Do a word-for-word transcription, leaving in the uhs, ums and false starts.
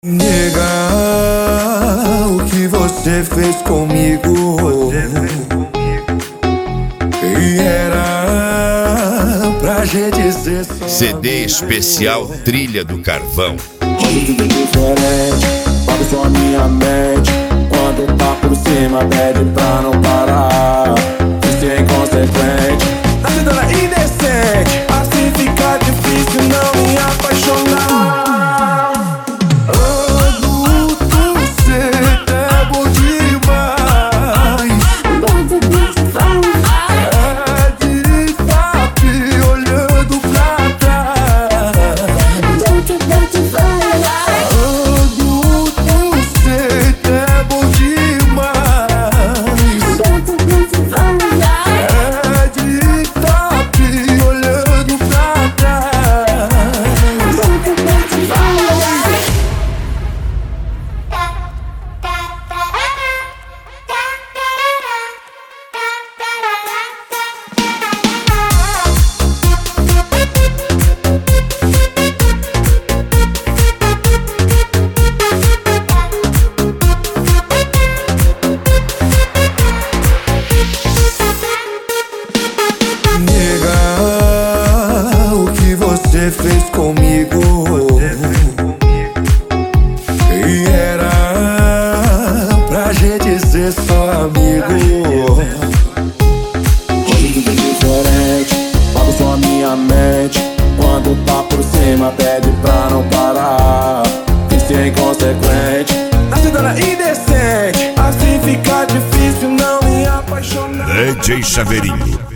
Nega, o que você fez comigo? E era pra gente ser só C D especial Trilha do Carvão. Hoje tudo é diferente, pago só a minha mente. Quando tá por cima pede pra não parar. Isso é inconsequente, a vida é indecente. Assim fica difícil não me apaixonar. Você fez comigo e era pra gente ser só amigo. Hoje tudo é diferente, pago só a minha mente. Quando tá por cima pede pra não parar. Isso é inconsequente, a vida é indecente. Assim fica difícil não me apaixonar. D J Chaveirinho.